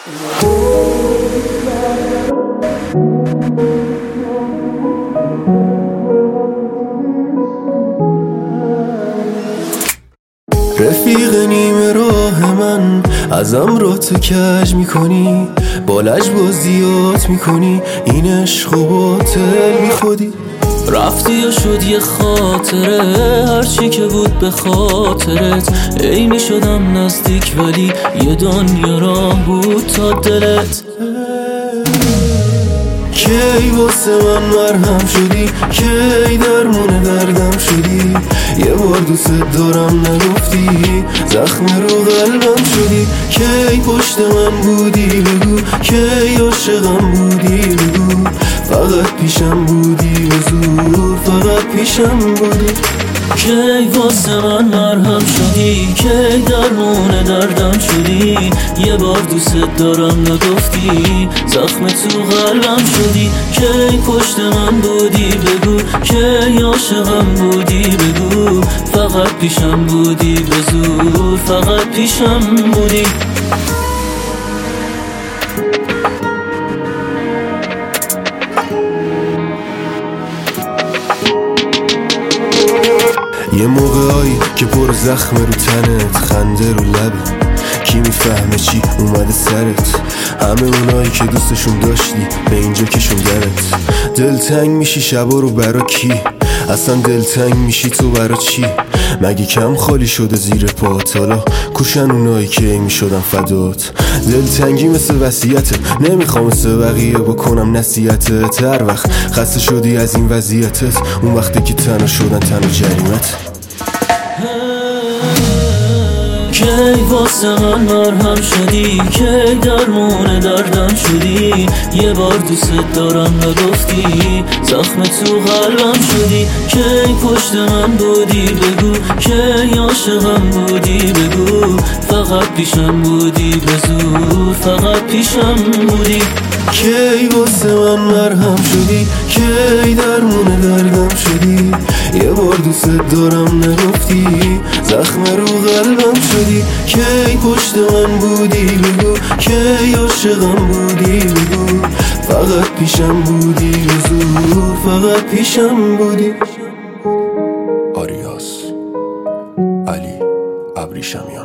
رفیق نیمه راه من ازم رو تو کج میکنی، با لجبازیات میکنی، این عشق و باطل میخودی. رفتی یا شد یه خاطره، هرچی که بود به خاطرت. ای میشدم نزدیک ولی یه دنیا راه بود تا دلت. کی واسه من مرهم شدی، کی درمون دردم شدی. یه بار دوست دارم نگفتی، زخم رو قلبم شدی. کی پشت من بودی بگو، کی عاشقم بودی بگو. فقط پیشم بودی به زور، فقط پیشم بودی. کی واسه من مرهم شدی، کی درمون دردم شدی. یه بار دوست دارم نگفتی، زخم تو قلبم شدی. کی پشت من بودی بگو، کی عاشقم بودی بگو. فقط پیشم بودی به زور، فقط پیشم بودی. یه موقعایی که پر زخم رو تنت، خنده رو لبت، کی میفهمه چی اومده سرت. همه اونایی که دوستشون داشتی به اینجا کشوندنت. دلتنگ میشی شبا رو برا کی؟ اصلا دلتنگ میشی تو برا چی؟ مگه کم خالی شده زیر پات؟ حالا کوشن اونایی که میشدن فدات. دلتنگی مثل وصیته، نمیخوام مثل بقیه بکنم نصیحتت. هر وقت خسته شدی از این وضعیتت، اون وقتی که تنها شدن تنها جریمت. کی واسه من مرهم شدی، کی درمون دردم شدی. یه بار دوست دارم نگفتی، زخم تو قلبم شدی. کی پشت من بودی بگو، کی عاشقم بودی بگو. فقط پیشم بودی به زور، فقط پیشم بودی. کی واسه من مرهم شدی، کی درمون دردم شدی. یه بار دوست دارم نگفتی، زخم رو قلبم شدی. کی پشت من بودی بگو، کی عاشقم بودی بگو. فقط پیشم بودی به زور، فقط پیشم بودی. آریاس علی ابریشمیان.